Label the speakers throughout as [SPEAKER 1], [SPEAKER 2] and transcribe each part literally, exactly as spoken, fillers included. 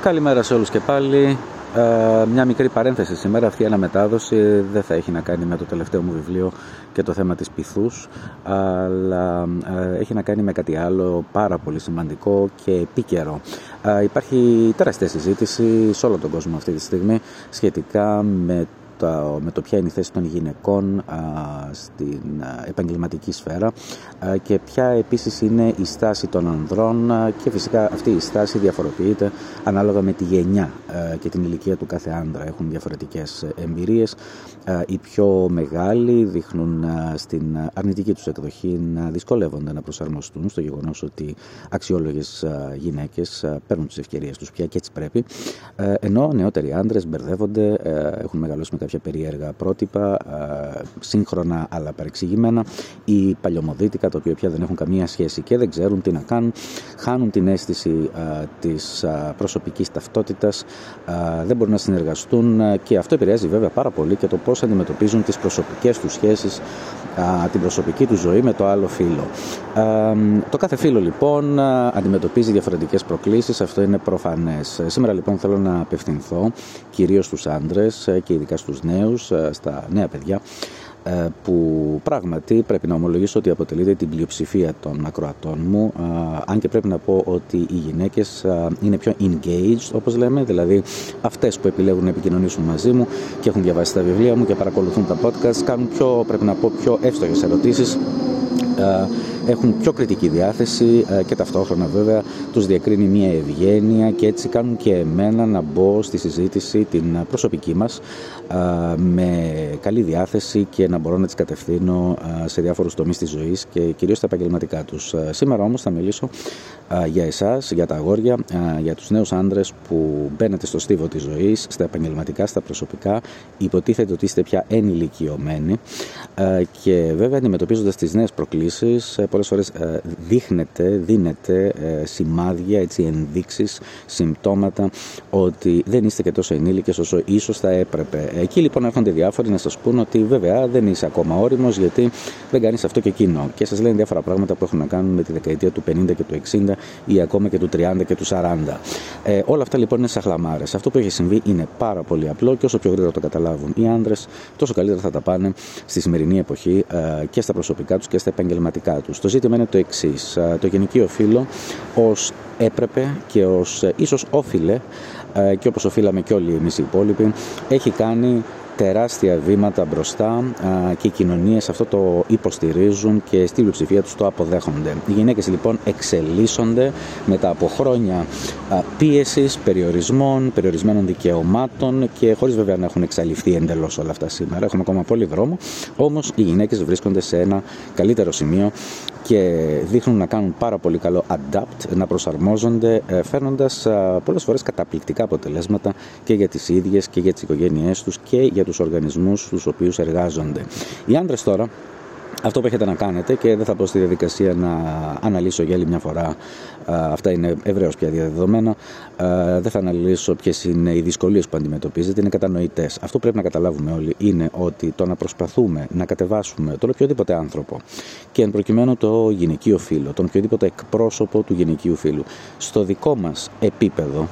[SPEAKER 1] Καλημέρα σε όλους και πάλι. Ε, μια μικρή παρένθεση σήμερα. Αυτή η αναμετάδοση δεν θα έχει να κάνει με το τελευταίο μου βιβλίο και το θέμα της πυθούς, αλλά ε, έχει να κάνει με κάτι άλλο πάρα πολύ σημαντικό και επίκαιρο. Ε, υπάρχει τεράστια συζήτηση σε όλο τον κόσμο αυτή τη στιγμή σχετικά με με το ποια είναι η θέση των γυναικών α, στην α, επαγγελματική σφαίρα α, και ποια επίσης είναι η στάση των ανδρών α, και φυσικά αυτή η στάση διαφοροποιείται ανάλογα με τη γενιά α, και την ηλικία του κάθε άνδρα. Έχουν διαφορετικές εμπειρίες. Α, οι πιο μεγάλοι δείχνουν α, στην αρνητική τους εκδοχή να δυσκολεύονται να προσαρμοστούν στο γεγονός ότι αξιόλογες α, γυναίκες α, παίρνουν τις ευκαιρίες τους πια και έτσι πρέπει, α, ενώ νεότεροι άντρες μπερδεύονται, α, έχουν μεγαλώσει με κάποια περίεργα πρότυπα, σύγχρονα αλλά παρεξηγημένα, ή παλιωμοδίτικα, τα οποία πια δεν έχουν καμία σχέση και δεν ξέρουν τι να κάνουν, χάνουν την αίσθηση της προσωπικής ταυτότητας, δεν μπορούν να συνεργαστούν και αυτό επηρεάζει βέβαια πάρα πολύ και το πώς αντιμετωπίζουν τις προσωπικές τους σχέσεις, την προσωπική του ζωή με το άλλο φύλο. Το κάθε φύλο λοιπόν αντιμετωπίζει διαφορετικές προκλήσεις, αυτό είναι προφανές. Σήμερα λοιπόν θέλω να απευθυνθώ κυρίως στους άντρες και ειδικά στους νέους, στα νέα παιδιά, που πράγματι πρέπει να ομολογήσω ότι αποτελείται την πλειοψηφία των ακροατών μου, αν και πρέπει να πω ότι οι γυναίκες είναι πιο engaged, όπως λέμε, δηλαδή αυτές που επιλέγουν να επικοινωνήσουν μαζί μου και έχουν διαβάσει τα βιβλία μου και παρακολουθούν τα podcast, κάνουν πιο, πρέπει να πω, πιο εύστοχες ερωτήσεις, έχουν πιο κριτική διάθεση και ταυτόχρονα βέβαια τους διακρίνει μια ευγένεια και έτσι κάνουν και εμένα να μπω στη συζήτηση την προσωπική μας με καλή διάθεση και να μπορώ να τις κατευθύνω σε διάφορους τομείς της ζωής και κυρίως στα επαγγελματικά τους. Σήμερα όμως θα μιλήσω για εσάς, για τα αγόρια, για τους νέους άντρες που μπαίνετε στο στίβο της ζωής, στα επαγγελματικά, στα προσωπικά, υποτίθεται ότι είστε πια ενηλικιωμένοι και βέβαια αντιμετωπίζοντας τις νέες προκλήσεις πολλές φορές δείχνετε, δίνετε σημάδια, έτσι, ενδείξεις, συμπτώματα ότι δεν είστε και τόσο ενήλικες όσο ίσως θα έπρεπε. Εκεί λοιπόν έρχονται διάφοροι να σας πούν ότι βέβαια δεν είσαι ακόμα όριμος γιατί δεν κάνεις αυτό και εκείνο και σας λένε διάφορα πράγματα που έχουν να κάνουν με τη δεκαετία του πενήντα και του εξήντα ή ακόμα και του τριάντα και του σαράντα. Ε, όλα αυτά λοιπόν είναι σαχλαμάρες. Αυτό που έχει συμβεί είναι πάρα πολύ απλό και όσο πιο γρήγορα το καταλάβουν οι άντρες, τόσο καλύτερα θα τα πάνε στη σημερινή εποχή ε, και στα προσωπικά τους και στα επαγγελματικά τους. Το ζήτημα είναι το εξής. Ε, το γυναικείο φύλο ως έπρεπε και ως ε, ίσως όφιλε ε, και όπως οφείλαμε και όλοι εμείς οι υπόλοιποι, έχει κάνει τεράστια βήματα μπροστά α, και οι κοινωνίες αυτό το υποστηρίζουν και στη πλειοψηφία τους το αποδέχονται. Οι γυναίκες λοιπόν εξελίσσονται μετά από χρόνια α, πίεσης, περιορισμών, περιορισμένων δικαιωμάτων και χωρίς βέβαια να έχουν εξαλειφθεί εντελώς όλα αυτά σήμερα. Έχουμε ακόμα πολύ δρόμο, όμως οι γυναίκες βρίσκονται σε ένα καλύτερο σημείο και δείχνουν να κάνουν πάρα πολύ καλό adapt, να προσαρμόζονται, φέρνοντας πολλές φορές καταπληκτικά αποτελέσματα και για τις ίδιες και για τις οικογένειές τους και για τους οργανισμούς στους οποίους εργάζονται. Οι άντρες τώρα, αυτό που έχετε να κάνετε, και δεν θα πω στη διαδικασία να αναλύσω για άλλη μια φορά, αυτά είναι ευρέως πια διαδεδομένα, δεν θα αναλύσω ποιες είναι οι δυσκολίες που αντιμετωπίζετε, είναι κατανοητές. Αυτό που πρέπει να καταλάβουμε όλοι είναι ότι το να προσπαθούμε να κατεβάσουμε τον οποιοδήποτε άνθρωπο και εν προκειμένου το γυναικείο φύλο, τον οποιοδήποτε εκπρόσωπο του γυναικείου φύλου, στο δικό μας επίπεδο,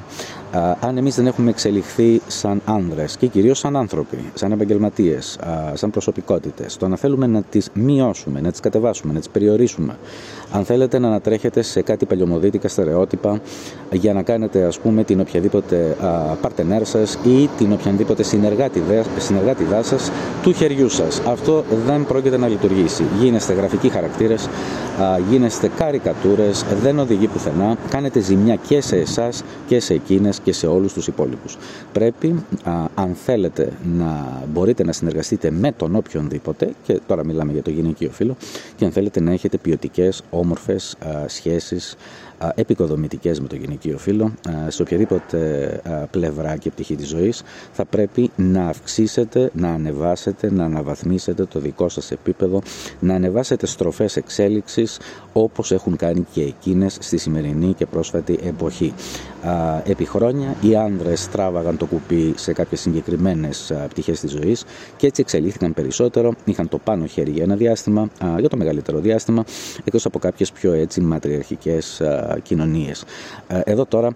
[SPEAKER 1] αν εμείς δεν έχουμε εξελιχθεί σαν άνδρες και κυρίως σαν άνθρωποι, σαν επαγγελματίες, σαν προσωπικότητες, το να θέλουμε να τις μειώσουμε, να τις κατεβάσουμε, να τις περιορίσουμε, αν θέλετε να ανατρέχετε σε κάτι παλιωμοδίτικα στερεότυπα για να κάνετε ας πούμε την οποιαδήποτε παρτενέρ σας ή την οποιαδήποτε συνεργάτηδά σας του χεριού σας, αυτό δεν πρόκειται να λειτουργήσει. Γίνεστε γραφικοί χαρακτήρες, γίνεστε καρικατούρες, δεν οδηγεί πουθενά, κάνετε ζημιά και σε εσάς και σε εκείνες και σε όλους τους υπόλοιπους. Πρέπει, α, αν θέλετε να μπορείτε να συνεργαστείτε με τον οποιονδήποτε, και τώρα μιλάμε για το γυναικείο φύλο, και αν θέλετε να έχετε ποιοτικές, όμορφες α, σχέσεις α, επικοδομητικές με το γυναικείο φύλο, α, σε οποιαδήποτε α, πλευρά και πτυχή της ζωής, θα πρέπει να αυξήσετε, να ανεβάσετε, να αναβαθμίσετε το δικό σας επίπεδο, να ανεβάσετε στροφές εξέλιξης όπως έχουν κάνει και εκείνες στη σημερινή και πρόσφατη εποχή. Α, επί χρόνια οι άνδρες τράβαγαν το κουπί σε κάποιες συγκεκριμένες α, πτυχές της ζωής και έτσι εξελίχθηκαν περισσότερο, είχαν το πάνω χέρι για ένα διάστημα, α, για το μεγαλύτερο διάστημα, εκτός από κάποιες πιο έτσι ματριαρχικές α, κοινωνίες. Α, εδώ τώρα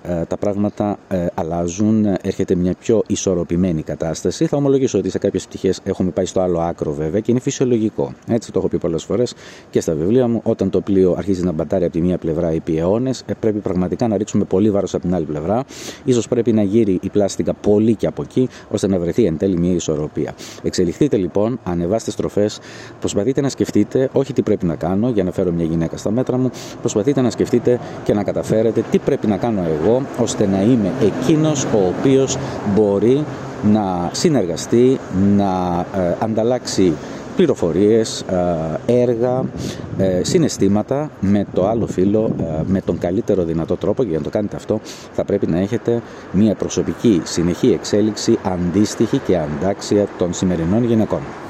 [SPEAKER 1] τα πράγματα αλλάζουν, έρχεται μια πιο ισορροπημένη κατάσταση. Θα ομολογήσω ότι σε κάποιες πτυχές έχουμε πάει στο άλλο άκρο βέβαια και είναι φυσιολογικό. Έτσι το έχω πει πολλές φορές και στα βιβλία μου. Όταν το πλοίο αρχίζει να μπατάρει από τη μία πλευρά επί αιώνες, πρέπει πραγματικά να ρίξουμε πολύ βάρος από την άλλη πλευρά. Ίσως πρέπει να γύρει η πλάστικα πολύ και από εκεί, ώστε να βρεθεί εν τέλει μια ισορροπία. Εξελιχθείτε λοιπόν, ανεβάστε στροφές, προσπαθείτε να σκεφτείτε όχι τι πρέπει να κάνω για να φέρω μια γυναίκα στα μέτρα μου, προσπαθείτε να σκεφτείτε και να καταφέρετε τι πρέπει να κάνω εγώ ώστε να είμαι εκείνος ο οποίος μπορεί να συνεργαστεί, να ε, ανταλλάξει πληροφορίες, έργα, συναισθήματα με το άλλο φύλο με τον καλύτερο δυνατό τρόπο, και για να το κάνετε αυτό θα πρέπει να έχετε μια προσωπική συνεχή εξέλιξη αντίστοιχη και αντάξια των σημερινών γυναικών.